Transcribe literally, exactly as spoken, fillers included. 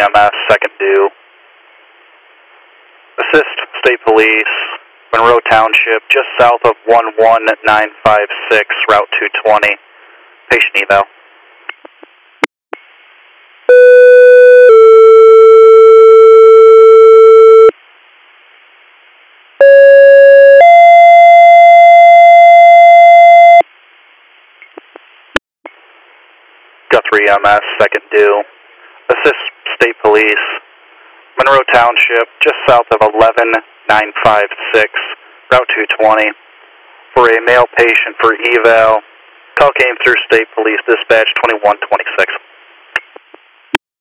M S, second due. Assist State Police, Monroe Township, just south of one one nine five six, Route two twenty. Patient eval. Guthrie M S, second due. Assist State Police, Monroe Township, just south of eleven nine five six, Route two twenty. For a male patient for eval, call came through State Police Dispatch twenty-one twenty-six.